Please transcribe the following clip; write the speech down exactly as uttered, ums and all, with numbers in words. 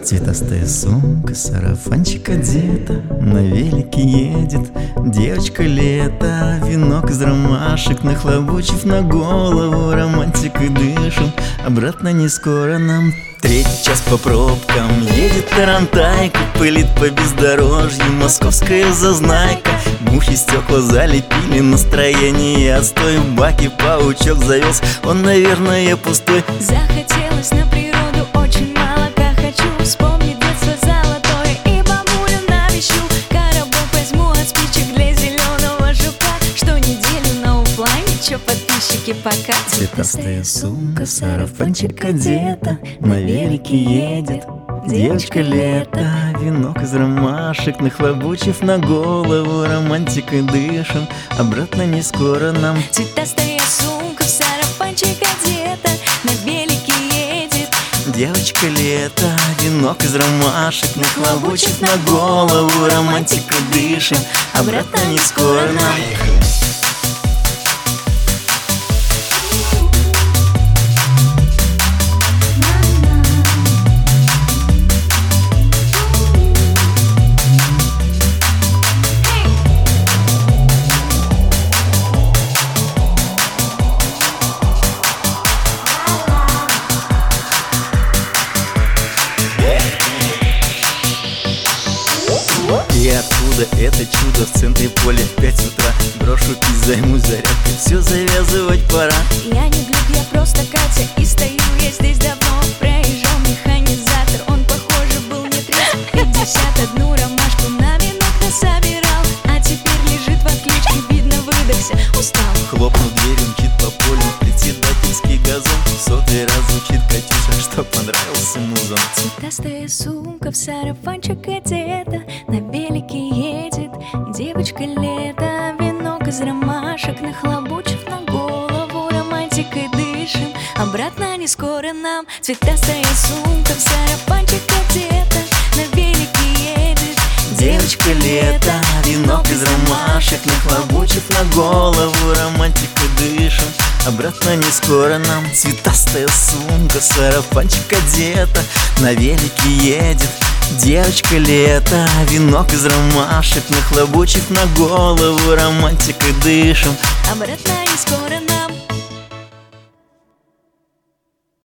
Цветастая сумка, сарафанчик одета, на велике едет девочка лето. Венок из ромашек, нахлобучив на голову, романтикой дышим, обратно не скоро нам. Третий час по пробкам, едет тарантайка, пылит по бездорожью московская зазнайка. Мухи стекла залепили, настроение отстой, в баке паучок завелся, он, наверное, пустой. Захотелось на природу, очень молока хочу, вспомнить детство золотое и бабулю навещу. Коробок возьму от спичек для зеленого жука, что неделю на оффлайне, чё подписчики пока. Цветастая сумка, сарафанчик одета, на велике едет девочка лето. Венок из ромашек, нахлобучив на голову, романтикой дышим, обратно не скоро нам. Цветастая сумка, в сарафанчик одета, на велике едет девочка лето. Венок из ромашек, нахлобучив на голову, романтикой дышим, обратно не скоро нам. И откуда это чудо в центре поля в пять утра? Брошу пить, займусь зарядкой, все завязывать пора. Я не глюк, я просто Катя, и стою я здесь давно. Проезжал механизатор, он, похоже, был не трезв. Пятьдесят одну ромашку на венок насобирал, а теперь лежит в отключке, видно, выдохся, устал. Хлопнув дверью, мчит по полю председательский газон. В сотый раз звучит Катюша, что понравился музон. Цветастая сумка, в сарафанчик одета, на велике едет девочка лето. Венок из ромашек, нахлобучив на голову, романтикой дышим, обратно не скоро нам. Цветастая сумка, в сарафанчик одета, на велике едет девочка лето. Венок из ромашек, нахлобучив на голову, романтикой дышим, обратно не скоро нам. Цветастая сумка, сарафанчик одета, на велике едет девочка лето. Венок из ромашек, нахлобучив на голову, романтикой дышим, обратно не скоро нам.